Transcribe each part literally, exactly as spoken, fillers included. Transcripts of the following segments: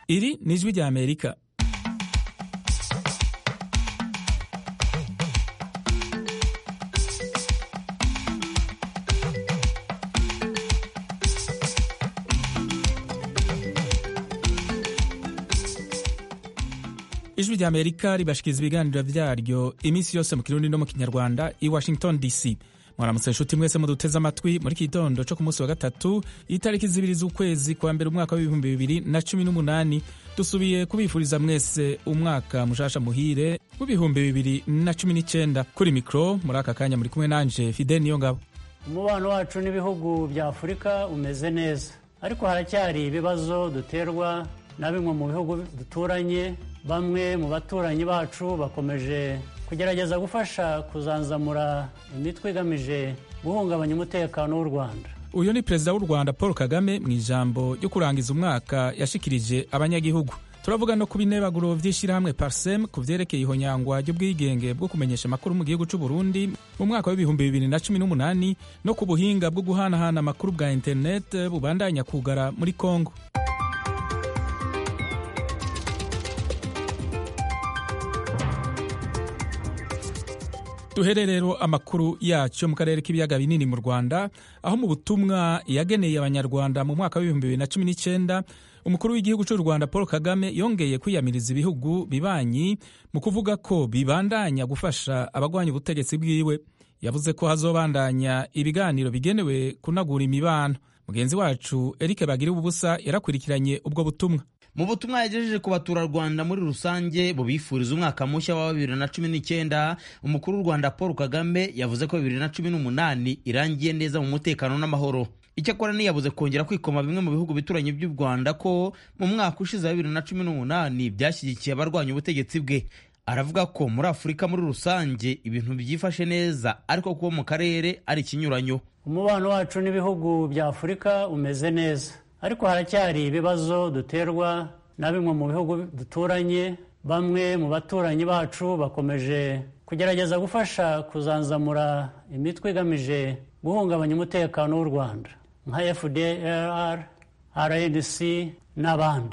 Iri ni ijwi rya Amerika. Ijwi rya Amerika ribashikiriza ibiganiro vyaryo iminsi yose mu Kirundi no mu Kinyarwanda i Washington D C. Mwaramutse nshuti mwese muduteze amatwi muri kitondo cyo ku munsi wa gatatu itariki zibiri z'ukwezi kwa mbere umwaka w'ibihumbi bibiri na cumi n'umunani. Dusubiye kubifuriza mwese umwaka mushasha muhire w'ibihumbi bibiri na cumi n'icenda. Kuri mikro muri aka kanya muri kumwe nanje Fidel Niyongabo. Umubano wacu n'ibihugu bya Afurika umeze neza, ariko haracyari ibibazo duterwa na bimwe mu bihugu duturanye. Bamwe mu baturanyi bacu bakomeje kugerageza gufasha kuzanzamura imitwe igamije guhungabanya umutekano w'u Rwanda. Uyu ni Perezida w'u Rwanda Paul Kagame mu ijambo ryo kurangiza umwaka yashikirije abanyagihugu. Turavuga no ku binebaguro vy'ishirahamwe Parsem ku vyerekeye ihonyangwa ry'ubwigenge bwo kumenyesha amakuru mu gihugu c'u Burundi mu mwaka w'ibihumbi bibiri na cumi n'umunani no ku buhinga bwo guhanahana amakuru bwa internet bubandanya kugara muri Kongo. Duhere rero amakuru yacu mu karere k'ibiyaga binini mu Rwanda, aho mu butumwa yageneye abanyarwanda mu mwaka w'ibihumbi bibiri na cumi n'icenda umukuru w'igihugu cy'u Rwanda Paul Kagame yongeye kwiyamiriza ibihugu bibanyi mu kuvuga ko bibandanya gufasha abagwanya ubutegetsi bwiwe. Yavuze ko hazobandanya ibiganiro bigenewe kunagura imibano. Mugenzi wacu Eric Bagiriwubusa yarakurikiranye ubwo butumwa. Mu butumwa yagejeje ku baturarwanda muri rusange bubifuriza umwaka mushya wa bibiri na cumi n'icyenda, umukuru w'u Rwanda Paul Kagame yavuze ko bibiri na cumi n'umunani irangiye neza mu mutekano n'amahoro. Icyakora ntiyabuze kongera kwikoma bimwe mu bihugu bituranye by'u Rwanda ko mu mwaka ushize wa bibiri na cumi n'umunani byashyigikiye abarwanya ubutegetsi bwe. Aravuga ko muri Afurika muri rusange ibintu byifashe neza, ariko kuba mu karere ari ikinyuranyo. Umubano wacu n'ibihugu bya Afurika umeze neza, ariko haracyari ibibazo duterwa na bimwe mu bihugu duturanye. Bamwe mu baturanyi bacu bakomeje kugerageza gufasha kuzanzamura imitwe igamije guhungabanya umutekano w'u Rwanda nka F D L R, R N C n'abandi.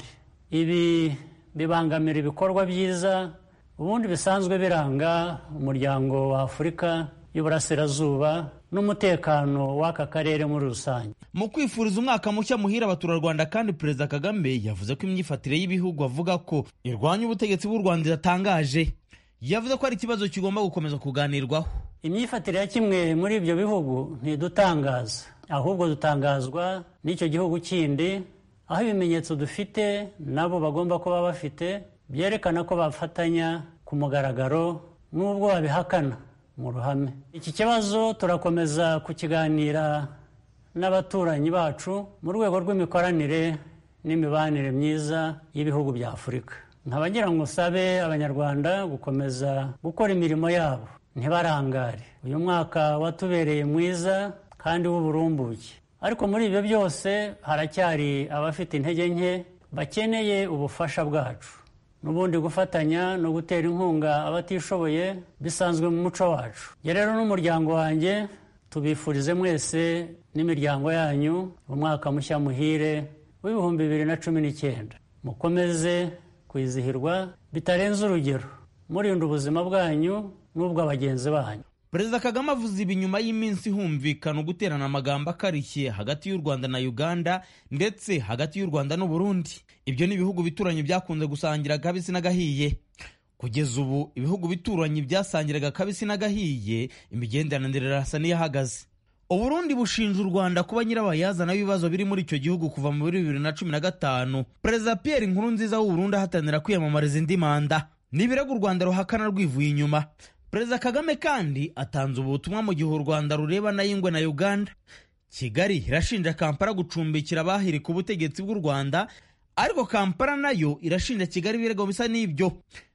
Ibi bibangamira ibikorwa byiza ubundi bisanzwe biranga umuryango wa Afurika y'Uburasirazuba n'umutekano w'aka karere muri rusange. Mu kwifuriza umwaka mushya muhira abaturarwanda kandi Perezida Kagame yavuze ko imyifatire y'ibihugu avuga ko irwanya ubutegetsi bw'u Rwanda iratangaje. Yavuze ko ari ikibazo kigomba gukomeza kuganirwaho. Imyifatire ya kimwe muri ibyo bihugu ntidutangaza, ahubwo dutangazwa n'icyo gihugu kindi, aho ibimenyetso dufite nabo bagomba kuba bafite byerekana ko bafatanya ku mugaragaro n'ubwo babihakana mu ruhame. Iki kibazo turakomeza kukiganira n'abaturanyi bacu mu rwego rw'imikoranire n'imibanire myiza y'ibihugu bya Afurika. Nkabagira ngo usabe abanyarwanda gukomeza gukora imirimo yabo, ntibarangare. Uyu mwaka watubereye mwiza kandi w'uburumbuke, ariko muri ibyo byose haracyari abafite intege nke bakeneye ubufasha bwacu. N'ubundi gufatanya no gutera inkunga abatishoboye bisanzwe mu muco wacu. Ye rero n'umuryango wanjye tubifurize mwese n'imiryango yanyu umwaka mushya muhire w'ibihumbi bibiri na cumi n'icyenda. Mukomeze kwizihirwa bitarenze urugero, murinda ubuzima bwanyu n'ubw'abagenzi banyu. Perezida Kagame avuze ibi nyuma y'iminsi humvikana guterana amagambo akarishye hagati y'u Rwanda na Uganda ndetse hagati y'u Rwanda n'u Burundi. Ibyo ni ibihugu bituranye byakunze gusangira kabisi n'agahiye. Kugeza ubu ibihugu bituranye byasangiraga kabisi n'agahiye, imigenderanire irasa n'iyahagaze. U Burundi bushinja u Rwanda kuba nyirabayazana w'ibibazo biri muri icyo gihugu kuva mu bibiri na cumi na gatanu. Perezida Pierre Nkurunziza w'u Burundi ahatanira kwiyamamariza indi manda. N'ibirego u Rwanda ruhakana rwivuye inyuma. Perezida Kagame kandi atanze ubutumwa mu gihe u Rwanda rureba na Ingwe na Uganda. Kigali irashinja Kampala gucumbikira abahirika ubutegetsi bw'u Rwanda, ariko Kampala nayo irashinja Kigali ibirego bisa n'ibyo.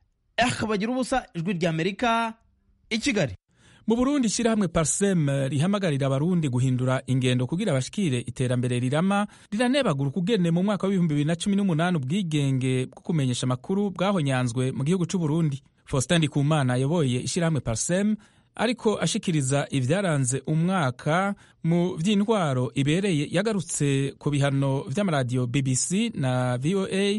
Eh, bagira ubusa ijwi rya Amerika i Kigali. Mu Burundi ishirahamwe Parsem rihamagarira abarundi guhindura ingendo kugira bashikire iterambere rirama riranebagura ukugene mu mwaka w'ibihumbi bibiri na cumi n'umunani ubwigenge bwo kumenyesha amakuru bwahonyanzwe mu gihugu c'u Burundi. Faustin Ndikumana ayoboye ishirahamwe Parsem ariko ashikiriza ivyaranze umwaka mu vy'intwaro ibereye yagarutse ku bihano vy'amaradiyo B B C na V O A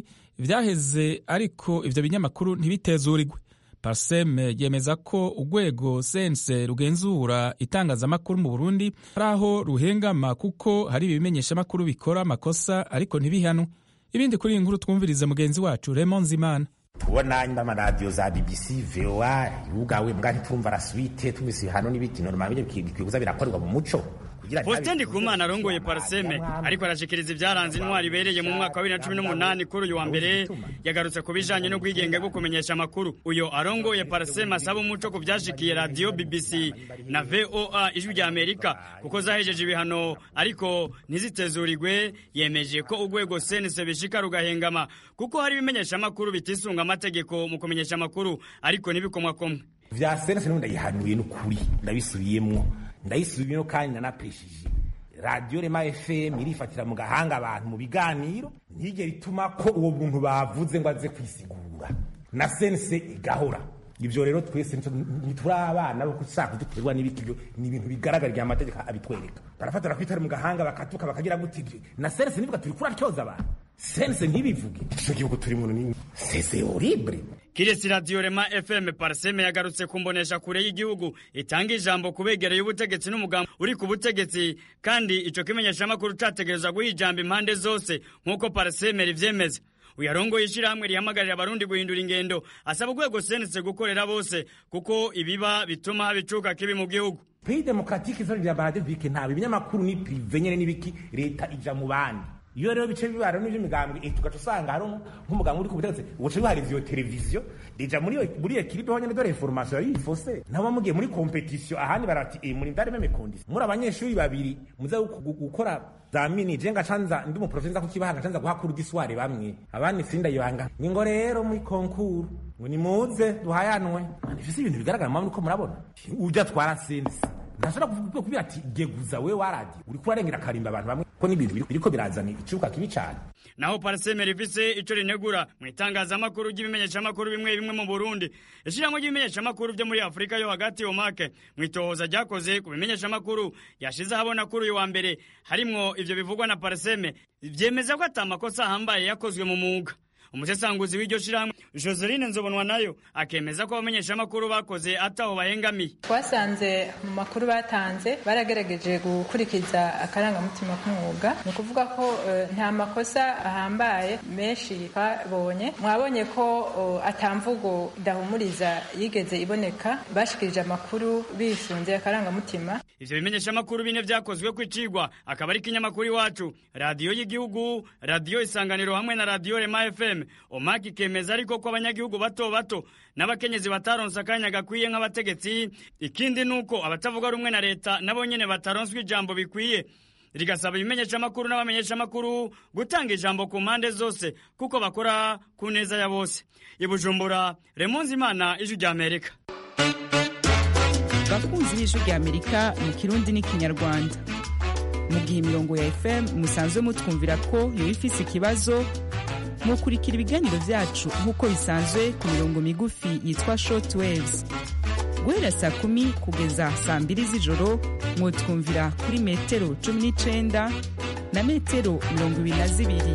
vyaheze ariko ivyo binyamakuru ntibitezurirwe. Parseme yemeza ko urwego sense rugenzura itangazamakuru mu Burundi hari aho ruhengama kuko hari ibimenyeshamakuru bikora amakosa ariko ntibihanwe. Ibindi kuri iyi nkuru twumvirize mugenzi wacu Raymond Zimana. tubona nyuma amaradiyo za B B C, V O A, yugawe mbwa ntitumva la suite tumvise hano n'ibiti normal bikikuza birakorwa mu muco. Faustin Ndikumana arongoye Parseme ariko arashikiriza ivyaranze intwari ibereye mu mwaka wa bibiri na cumi n'umunani kuri uyu wa mbere yagarutse ku bijanye no kwigenge bwo kumenyesha amakuru. Uyo arongoye Parseme asaba umuco ku vyashikiye radio B B C na V O A ijwi rya Amerika kuko zahejeje ibihano ariko ntizitezurirwe. Yemeje ko urwego C N C bishika rugahengama kuko hari ibimenyesha amakuru bitisunga amategeko mu kumenyesha amakuru ariko nibikomwakomwe. Vya C N C ndayihanuye n'ukuri ndabisubiyemwo ndayisubiyemo kandi nanapeshije. Radio Rema F M irifatira mu gahanga abantu mu biganiro ntigera ituma ko uwo muntu bavuze ngo aze kwisigura na sense igahora. Ivyo rero twese ntituri abana bo kusaka duterwa n'ibikibyo ni ibintu bigaragarira amategeko abitwereka. Barafatira kwitara mu gahanga bakatuka bakagira gutije na sense nivuga turi kuri atyoza abantu sense ntibivuge ico gihugu turi mu nini c'est horrible. Kiresi Radio Rema F M Parseme yagarutse kumbonesha kure y'igihugu itanga ijambo kubegereye ubutegetsi n'umugambo uri ku butegetsi kandi ico kimenyesha amakuru categereza guhijamba impande zose nkuko Parseme rivyemeza. Uyarongoye ishirahamwe rihamagarira abarundi guhindura ingendo asaba urwego sense gukorera bose kuko ibiba bituma habicuka kibi mu gihugu. Pays démocratique zo rya barade bike nta binyamakuru ni privé nyene n'ibiki leta ija mu bandi. Iyo rero bice bibara n'ivyo migambwe tugaca usanga hari nk'umugambwe uri ku butegetsi ubuce bihari ivyo televiziyo deja muri muri equipe honyene de information yari ifose nabo mugiye muri competition ahandi barati eh muri ndare meme condition muri abanyeshuri babiri muza gukora za mini jenga canza ndi mu professor ku kibahanga canza guhakura disware bamwe abandi sinda yibanga ngo rero muri concours ngo ni muze duhayanwe ifise ibintu bigaragara mu ko murabona ujya twara sense nashobora kuvuga kubira ati geguza we waradi uri kurarengera karimba abantu bamwe ko n'ibintu biriko birazana icuka kibi cyane. Naho Parseme rifise ico rinegura mu itangazamakuru ry'ibimenyesha amakuru bimwe bimwe mu Burundi ishiramwe ry'ibimenyesha amakuru byo muri Afrika yo hagati yo make mu itohoza ryakoze ku bimenyesha amakuru yashize habona kuri uyu wa mbere harimwo ivyo bivugwa na Parseme vyemeza ko atamakosa ahambaye yakozwe mu muga. Umusesanguzi w'iryo shiramwe Joseline Nzobonwa nayo akemeza ko abamenyesha amakuru bakoze ataho bahengamiye. Twasanze mu makuru batanze baragerageje gukurikiza akarangamutima k'umwuga ni ukuvuga ko uh, nta makosa ahambaye menshi babonye. Mwabonye ko uh, atamvugo idahumuriza yigeze iboneka bashikirije amakuru bisunze akarangamutima. Ivyo bimenyesha amakuru bine vyakozwe kwicigwa akaba ari kinyamakuru iwacu, radio y'igihugu, radio Isanganiro hamwe na radio Rema F M. Omaki kemeza ariko ko abanyagihugu bato bato n'abakenyezi bataronse akanya gakwiye nk'abategetsi. Ikindi nuko abatavuga rumwe na leta nabo nyene bataronswe ijambo bikwiye. Rigasaba ibimenyesha amakuru n'abamenyesha amakuru gutanga ijambo ku mpande zose kuko bakora ku neza ya bose. Ibujumbura, Raymond Zimana, ijwi rya Amerika. Bakunzi b'ijwi rya Amerika mu Kirundi n'ikinyarwanda. Mu gihe imirongo ya F M musanzwe mutwumvira ko yo ifise ikibazo mukurikira ibiganiro vyacu nk'uko bisanzwe ku mirongo migufi yitwa short waves. Guhera saa kumi kugeza saa mbiri z'ijoro mwotwumvira kuri metero cumi n'icenda na metero mirongo ibiri na zibiri.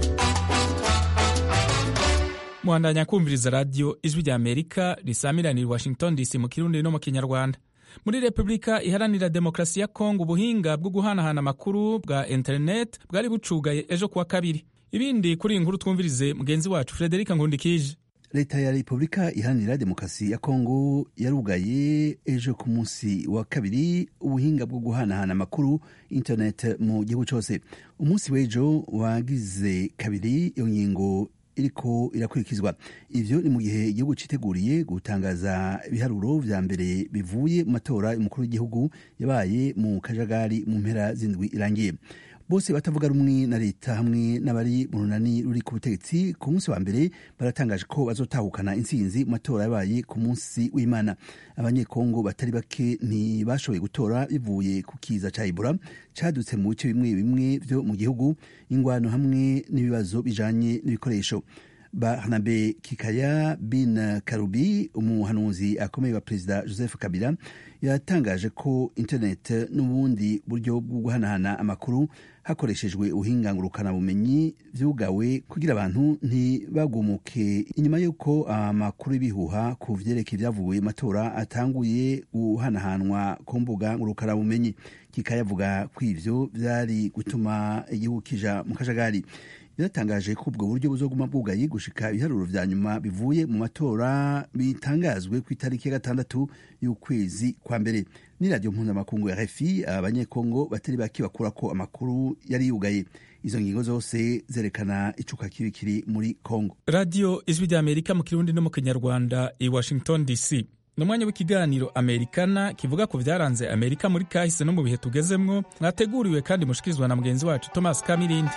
Muhandanya kumviriza radio ijwi rya Amerika risamiranira Washington D C mu Kirundi no mu Kinyarwanda. Muri Republika Iharanira Demokarasi ya Kongo ubuhinga bwo guhanahana amakuru bwa internet bwari bucugaye ejo kuwa kabiri. Ibindi kuri inkuru twumvirize mugenzi wacu Frederica Ngundikije. Leta ya Republika Iharanira Demokarasi ya Kongo yarugaye ejo ku munsi wa kabiri ubuhinga bwo guhanahana amakuru internet mu gihugu cyose. Umunsi w'ejo wagize kabiri iyo ngingo iriko irakurikizwa. Ivyo ni mu gihe igihugu citeguriye gutangaza ibiharuro vya mbere bivuye mu matora y'umukuru w'igihugu yabaye mu kajagari mu mpera z'indwi irangiye. Bose batavuga rumwe na leta hamwe n'abari mu runani ruri ku butegetsi ku munsi wa mbere baratangaje ko bazotahukana intsinzi mu matora yabaye ku munsi w'Imana. Abanyekongo batari bake ntibashoboye gutora bivuye ku kiza ca Ebola cadutse mu bice bimwe bimwe vyo mu gihugu, ingwano hamwe n'ibibazo bijanye n'ibikoresho. Barnabe Kikaya bin Karubi, umuhanuzi akomeye wa perezida Joseph Kabila, yatangaje ko internet n'ubundi buryo bwo guhanahana amakuru hakoreshejwe ubuhinga ngurukanabumenyi vyugawe kugira abantu ntibagumuke inyuma y'uko amakuru y'ibihuha ku vyerekeye ibyavuye matora atanguye guhanahanwa ku mbuga ngurukanabumenyi. Kikaya avuga ko ivyo vyari gutuma igihugu kija mu kajagari. Biratangaje ko ubwo buryo buzoguma bwugaye gushika ibiharuro vya nyuma bivuye mu matora bitangazwe ku itariki ya gatandatu y'ukwezi kwa mbere. Ni radio mpuzamakungu ya R F I, abanyekongo batari baki bakura ko amakuru yari yugaye. Izo ngingo zose zerekana icuka kibi kiri muri Kongo. Radio Ijwi rya Amerika mu Kirundi no mu Kinyarwanda i Washington D C. N'umwanya w'ikiganiro Amerikana kivuga ku vyaranze Amerika muri kahise no mu bihe tugezemwo, mwateguriwe kandi mushikirizwa na mugenzi wacu Thomas Kamirindi.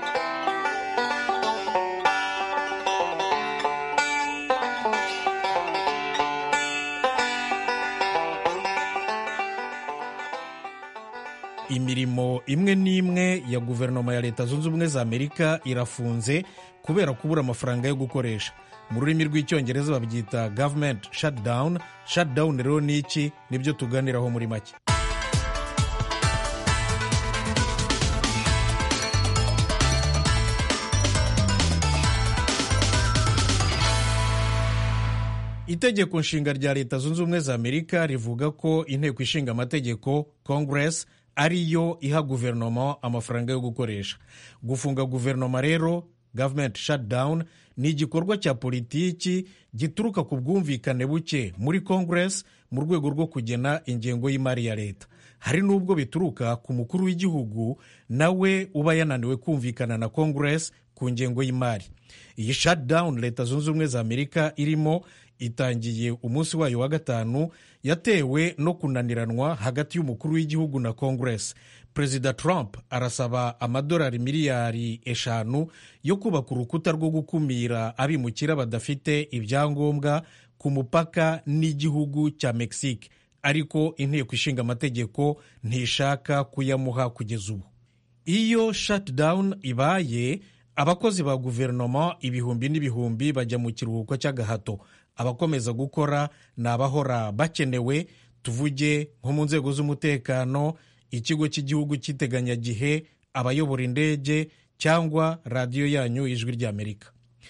Imirimo imwe n'imwe ya guverinoma ya Leta Zunze Ubumwe za Amerika irafunze kubera kubura amafaranga yo gukoresha. Mu rurimi rw'icyongereza babyita government shutdown. Shutdown rero ni iki? Nibyo tuganiraho muri make. Itegeko nshinga rya Leta Zunze Ubumwe za Amerika rivuga ko inteko ishinga amategeko Congress ariyo iha guverinoma amafaranga yo gukoresha. Gufunga guverinoma rero, government shutdown, ni igikorwa cya politiki gituruka ku bwumvikane buke muri Congress mu rwego rwo kugena ingengo y'imari ya leta. Hari n'ubwo bituruka ku mukuru w'igihugu nawe uba yananiwe kumvikana na Congress ku ngengo y'imari. Iyi shutdown Leta Zunze Ubumwe za Amerika irimo itangiye umunsi wayo wa gatanu, yatewe no kunaniranwa hagati y'umukuru w'igihugu na Congress. Perezida Trump arasaba amadolari miliyari eshanu yo kubaka urukuta rwo gukumira abimukira badafite ibyangombwa ku mupaka n'igihugu cya Mexique, ariko inteko ishinga amategeko ntishaka kuyamuha kugeza ubu. Iyo shutdown ibaye, abakozi ba guverinoma ibihumbi n'ibihumbi bajya mu kiruhuko cy'agahato. Abakomeza gukora ni abahora bakenewe, tuvuge nko mu nzego z'umutekano, ikigo cy'igihugu cy'iteganyagihe, abayobora indege cyangwa radiyo yanyu Ijwi rya Amerika.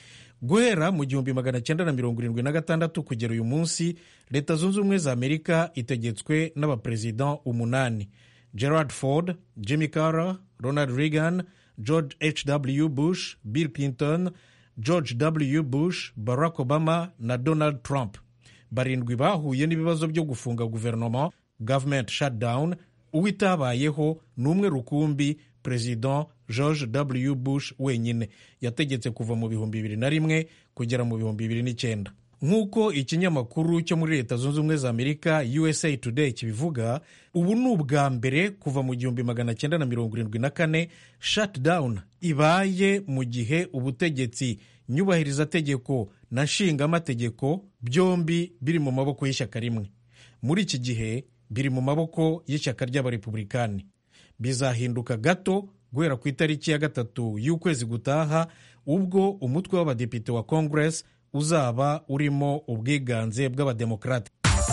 Guhera mu gihumbi magana cyenda na mirongo irindwi na gatandatu kugera uyu munsi, Leta Zunze Ubumwe za Amerika itegetswe n'abaperezida umunani: Gerald Ford, Jimmy Carter, Ronald Reagan, George H W Bush, Bill Clinton, George W Bush, Barack Obama na Donald Trump. Barindwi bahuye n'ibibazo byo gufunga guverinoma, government shutdown. Uwitabayeho n'umwe rukumbi, President George W Bush wenyine. Yategetse kuva mu bihumbi bibiri na rimwe kugera mu bihumbi bibiri n'icyenda. Nk'uko ikinyamakuru cyo muri Leta Zunze Ubumwe za Amerika U S A Today kibivuga, ubu ni ubwa mbere kuva mu gihumbi magana cyenda na mirongo irindwi na kane shutdown ibaye mu gihe ubutegetsi nyubahiriza tegeko na nshingamategeko byombi biri mu maboko y'ishyaka rimwe. Muri iki gihe biri mu maboko y'ishyaka ry'abarepublikani. Bizahinduka gato guhera ku itariki ya gatatu y'ukwezi gutaha, ubwo umutwe w'abadepite wa Congress uzaba urimo ubwiganze bw'abademokrate.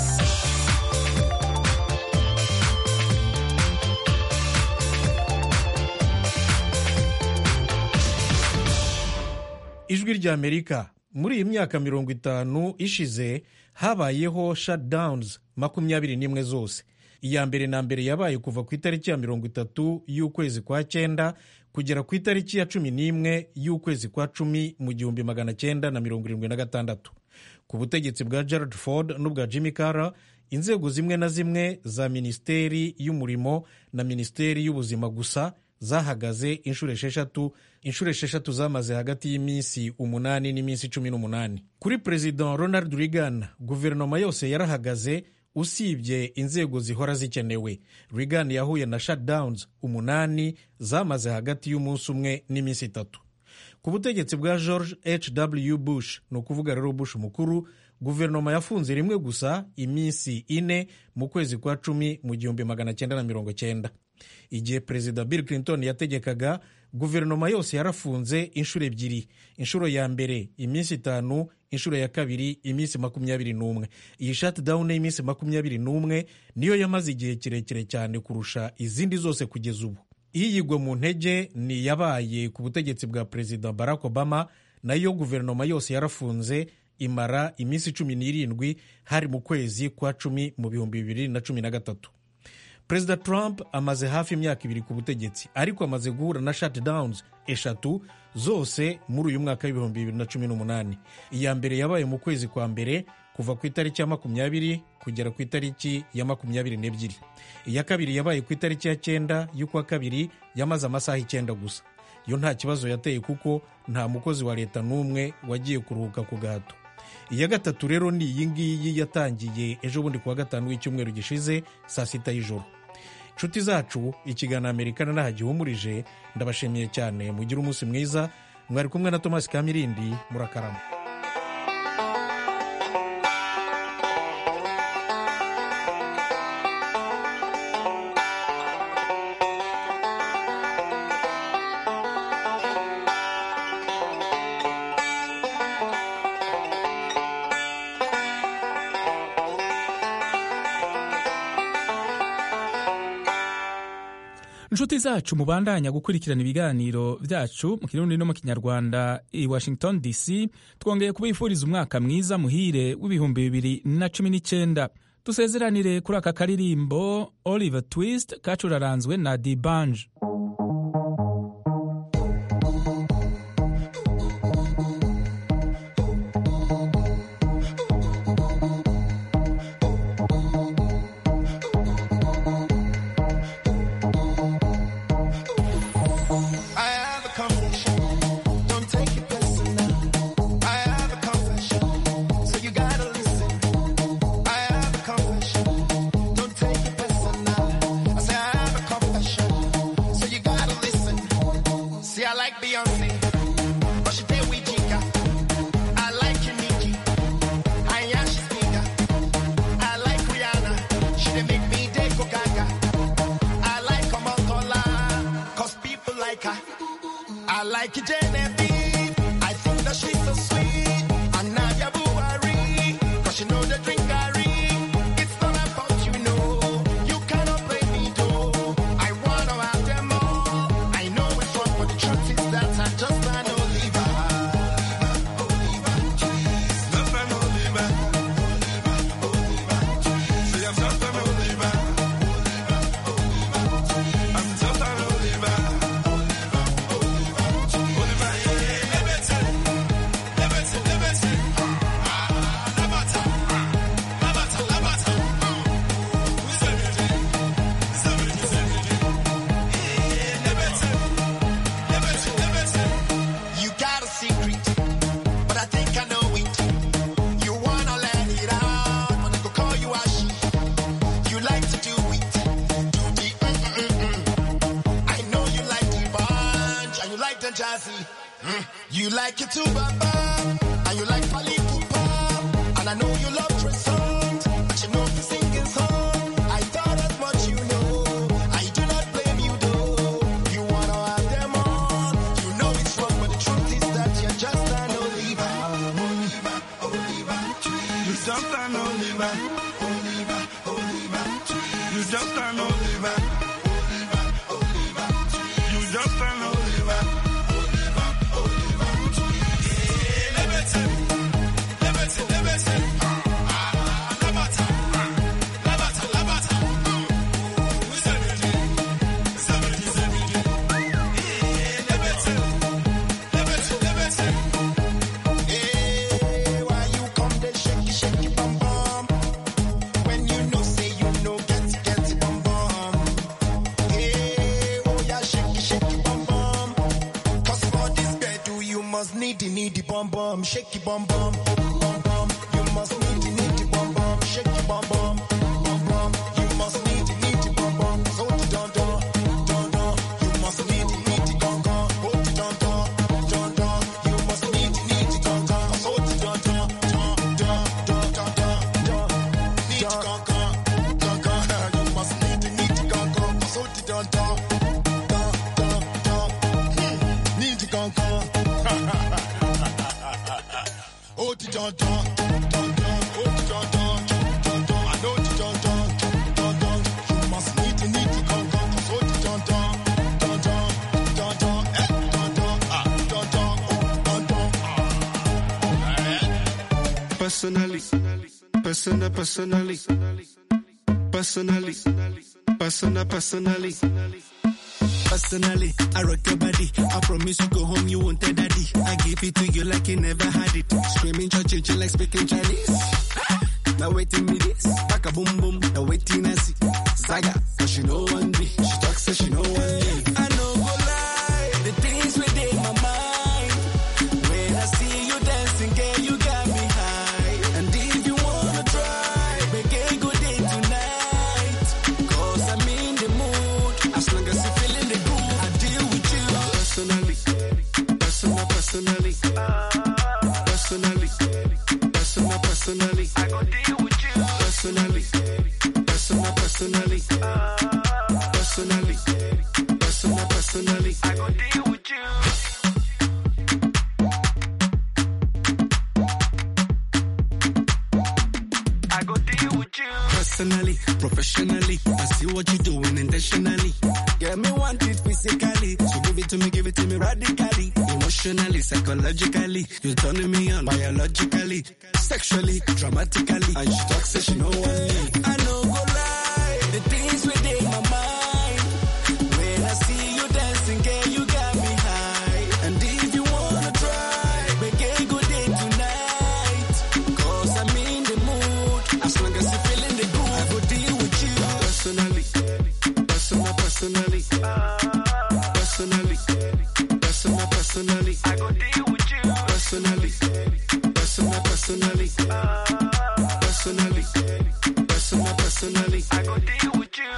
Ijwi rya Amerika, muri iyi myaka mirongo itanu ishize habayeho shutdowns makumyabiri n'imwe zose. Iya mbere na mbere yabaye kuva ku itariki ya mirongo itatu y'ukwezi kwa cyenda kugera ku itariki ya cumi n'imwe y'ukwezi kwa cumi mu gihumbi magana cyenda na mirongo irindwi na gatandatu. Ku butegetsi bwa Gerald Ford n'ubwa Jimmy Carter, inzego zimwe na zimwe za Minisiteri y'Umurimo na Minisiteri y'Ubuzima gusa zahagaze inshuro esheshatu. Inshuro esheshatu zamaze hagati y'iminsi umunani n'iminsi cumi n'umunani. Kuri President Ronald Reagan, guverinoma yose yarahagaze usibye inzego zihora zikenewe. Reagan yahuye na shutdowns umunani zamaze hagati y'umunsi umwe n'iminsi itatu. Ku butegetsi bwa George H W Bush, ni ukuvuga rero Bush mukuru, guverinoma yafunze rimwe gusa iminsi ine mu kwezi kwa cumi mu gihumbi magana cyenda na mirongo cyenda. Igihe perezida Bill Clinton yategekaga, guverinoma yose yarafunze inshuro ebyiri, inshuro ya mbere iminsi itanu, inshuro ya kabiri iminsi makumyabiri n'umwe. Iyi shutdown y'iminsi makumyabiri n'umwe niyo yamaze igihe kirekire cyane kurusha izindi zose kugeza ubu. Iyigwa mu ntege ni yabaye ku butegetsi bwa perezida Barack Obama, nayo guverinoma yose yarafunze imara iminsi cumi n'irindwi hari mu kwezi kwa cumi mu bihumbi bibiri na cumi na gatatu. Perezida Trump amaze hafi imyaka ibiri ku butegetsi, ariko amaze guhura na shutdowns eshatu zose muri uyu mwaka w'ibihumbi bibiri na cumi n'umunani. Iya mbere yabaye mu kwezi kwa mbere kuva ku itariki ya makumyabiri kugera ku itariki ya makumyabiri n'ebyiri. Iya kabiri yabaye ku itariki ya cyenda y'ukwa kabiri, yamaze amasaha icyenda gusa. Yo nta kibazo yateye kuko nta mukozi wa leta n'umwe wagiye kuruhuka ku gahato. Iya gatatu rero ni iyi ngiyi yatangiye ejo bundi kuwa gatanu w'icyumweru gishize saa sita y'ijoro. Nshuti zacu, ikiganiro Amerikana nahagihumurije, ndabashimiye cyane, mugire umunsi mwiza. Mwari kumwe na Thomas Kamirindi, murakarama. inshuti zacu mubandanya gukurikirana ibiganiro byacu mu kirundi no mu kinyarwanda i Washington D C, twongeye kubifuriza umwaka mwiza muhire w'ibihumbi bibiri na cumi n'icyenda. Dusezeranire kuri aka karirimbo Oliver Twist kacuraranzwe na D'banj. I like it, Genevieve. I think that she's so sweet. And Nadia Buhari, cause she know the drink I read. It's not about you, know. You cannot play me, though. I wanna have them all. I know it's wrong, but the truth is that I just can't believe it. Just can't believe it. See, I'm just can't believe it. I'm just can't believe it. You like it too, Baba, and you like Pali Pupa, and I know you love Tristan, but you know the singing song. I thought as much, you know. I do not blame you, though. You wanna have them all. You know it's wrong, but the truth is that you're just an Oliver. Oliver, Oliver, you just an Oliver. Oliver, Oliver, you just an Oliver. Oliver, Oliver, you just an Oliver. Needy, needy, bum bum, shake your bum bum, bum bum. You must needy, needy, bum bum, shake your bum bum, bum bum. You must needy, needy, bum bum, so to don don, don don. You must needy, needy, don don, hold it don don, don don. You must needy, needy, don don, so to don don, don don, don. dun dun dun dun. Oh dun dun dun dun. I know the dun dun dun dun. You must need to need to come come. So the dun dun dun dun dun dun. Eh dun dun ah dun dun oh dun dun ah. Personally, personal, personally, personally, personal, personally. Personally, I rock your body. I promise you go home, you won't tell daddy. I give it to you like you never had it. Screaming, church, like speaking Chinese. Now waiting me this, back a boom boom. Now waiting I see Zaga, cause she know one me. She talks so she know one me. I know go lie, the things within my mind. When I see you dancing, girl, you got me high. And if you wanna try, make a good day tonight. Cause I'm in the mood, as long as you feeling the groove, I deal with you. Personally, personal, personally, personally, personal, personally, I go deal with you. Personally, personal, personally, personally, personal, personally, I go deal with you. I go deal with you. Personally, professionally, I see what you're doing intentionally. Get me want it physically, so give it to me, give it to me radically. Emotionally, psychologically, you're turning me on biologically, sexually, dramatically. And she talks, says she know one me. I know go lie, the things within my mind. When I see you dancing, girl, you got me high. And if you wanna try, make a good day tonight. Cause I'm in the mood, as long as you feeling the groove, I go deal with you. Personally, personal, personally, personally, personal, personally, I go deal with you. Personally, personal, personally, personally, personal, personally, I go deal with you.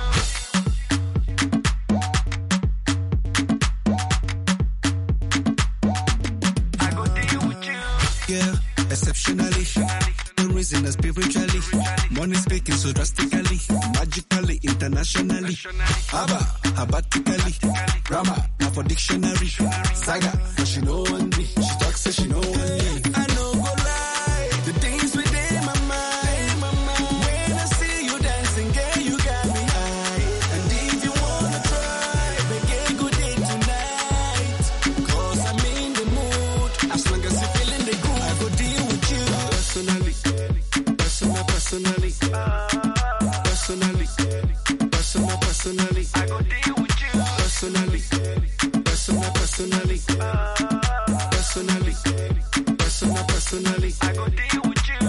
I go deal with you. Yeah, exceptionally, no reason spiritually. Money speaking so drastically, magically, internationally. Abba, abatically, grammar, now for dictionary. Saga, but she know one me. She talks, so she know one me. I know go lie, the things within my mind. When I see you dancing, girl, you got me high. And if you wanna try, make a good day tonight. Cause I'm in the mood, as long as you feeling the groove, I go deal with you. Personally, personal, personally, personally, personal, personally, I go deal with you. Personally, personal, personally, personally, personal, personally, I go deal with you.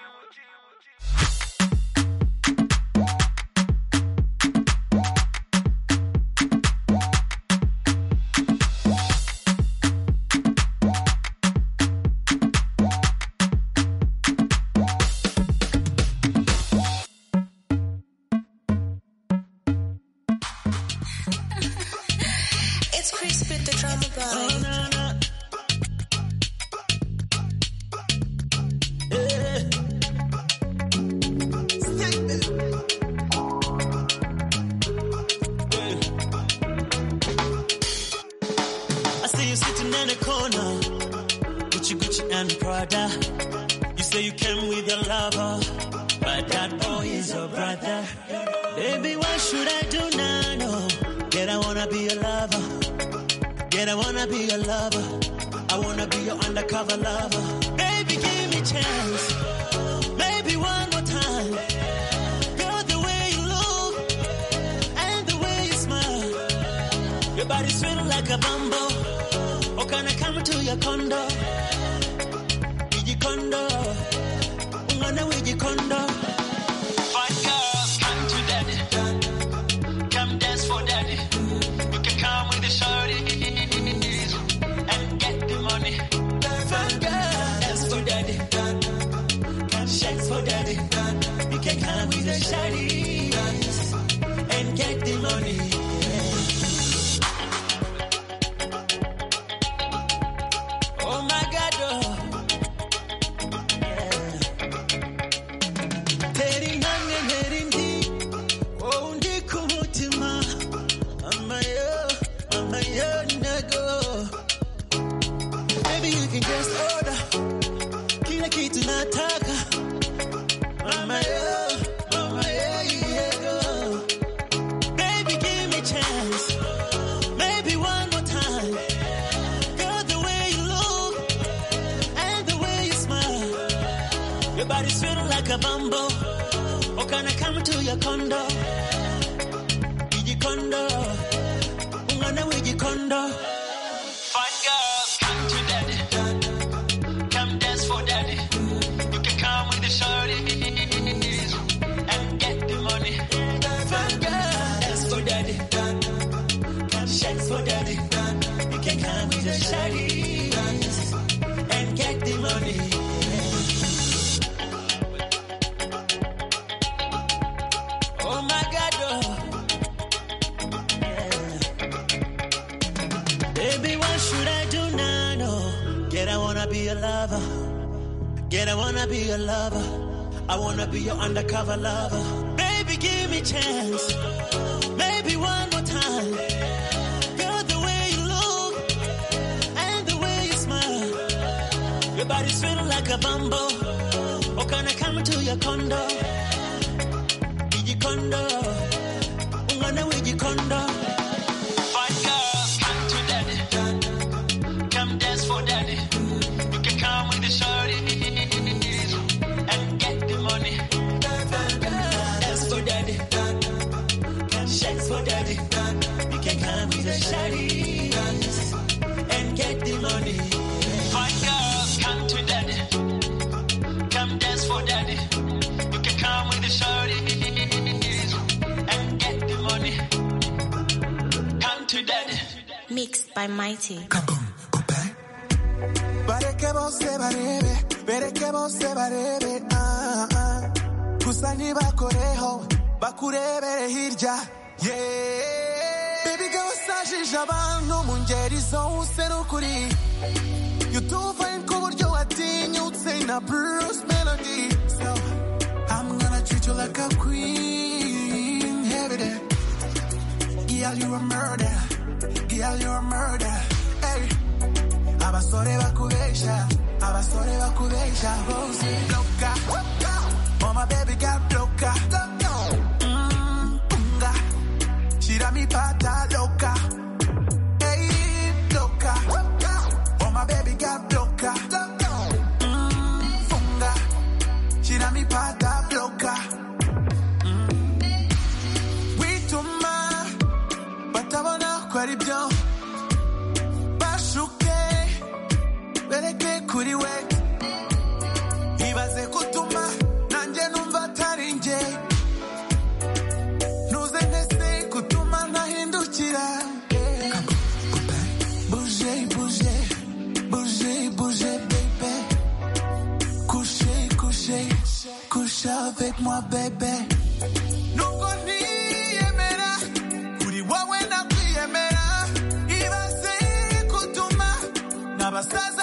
It's Chris with the drama boy. Oh, no, no. I see you sitting in the corner, Gucci, Gucci and Prada. You say you came with your lover, but that boy is your brother. Baby, what should I do now? No, yet I wanna be your lover. Yet I wanna be your lover. I wanna be your undercover lover. Baby, give me a chance. Maybe one more time. Girl, the way you look and the way you smile. Your body's sweet like a bumble. Oh, can I come to your condo? Wiji condo. Ungana wiji condo. Fine girls, come to daddy. Come dance for daddy. You can come with the shorties and get the money. Fine girl, dance for daddy. Come shake for daddy. You can come with the shorties and get the money. Oh my God, oh. Yeah. Teri nange nerindi, oh undi kumutima, mama yo, mama yo nago. Baby, you can just order, kila kitu nataka. Mama, yeah, mama, yeah, yeah. Baby, give me a chance. Maybe one more time. Girl, the way you look and the way you smile. Your body's feeling like a bumble. Oh, can I come to your condo? Your condo. Ungana with your condo. Fine girls, come to daddy. Come dance for daddy. You can come with the shorties and get the money. Fine girls, dance for daddy. Come shake for daddy. You can come with the shorties and get the money. Oh my God, oh. Baby, what should I do now? No. Get, I wanna be a lover. Get, I wanna be a lover. I wanna be your undercover lover. Baby, give me a chance. Maybe one more time. Girl, the way you look and the way you smile. Your body's feeling like a bumble. Oh, can I come to your condo? Your condo. Ungana with your condo. Fine girls, come to daddy. Come dance for daddy. You can come with the shorties and get the money. Dance for daddy. Come shake for daddy. You can come with the shorties and get the money. Fine girls, come to daddy. Come dance for daddy. You can come with the shorties and get the money. Come to daddy. Mixed by Mighty. Bareke bose barebe, bereke bose barebe, ah ah. Gusa ntibakoreho, bakurebere hirya, yeah. Baby girl usajije abantu mu ngeri zose n'ukuri. You too fine ku buryo watinyutse na Bruce Melody. So I'm gonna treat you like a queen every day. Girl, you a murder. Girl, you a murder. Hey. Abasore bakubesha, abasore bakubesha, bose loca. Oh my baby got loca. Mm, unga. Shira mi pata loca. Hey, loca. Oh my baby got loca. Mm, unga. Shira mi pata loca. Mm. We too much, but I wanna quit it down. Bashuke. Bereke kuri we ibaze kutuma nanje numva atari nje nuze ndetse kutuma ntahindukira bouge bouge bouge bouge bébé coucher coucher couche avec moi bébé nubwo ntiyemera kuri wowe nakwiyemera ibaze kutuma n'abasaza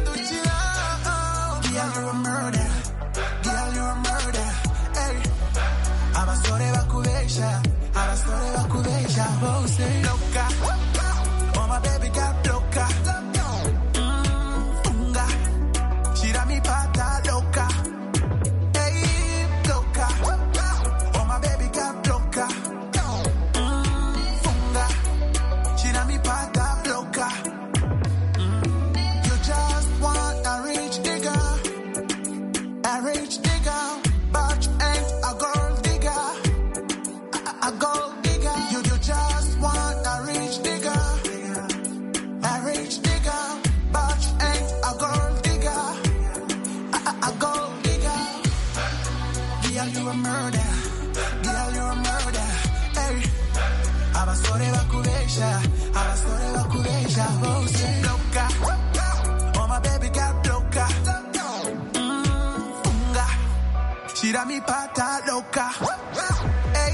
abasore bakubesha bose loca. Oh my baby got loca. Mm, unga. Shira mi pata loca. Hey, loca. Oh my baby got loca. Mm, unga. Shira mi pata loca. Mm. You just want a rich nigga. A rich nigga. But ain't a gold digger. A gold digger, you, you just want a rich digger, a rich digger, but ain't a gold digger, a, a, a gold digger. Girl, you a murder, girl, you a murder. Hey, abasore bakubesha, abasore bakubesha, bose loca. Oh my baby got loca. Mm, unga, shira mi pata loca. Hey.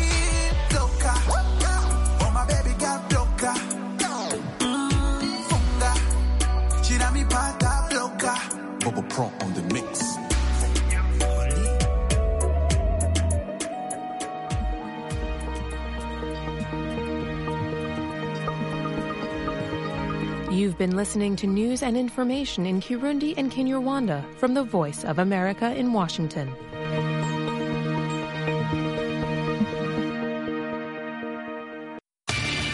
Oh my baby got loca. Mm, funga. Shira mi pata loca. Bubba Pro on the mix. You've been listening to news and information in Kirundi and Kinyarwanda from the Voice of America in Washington.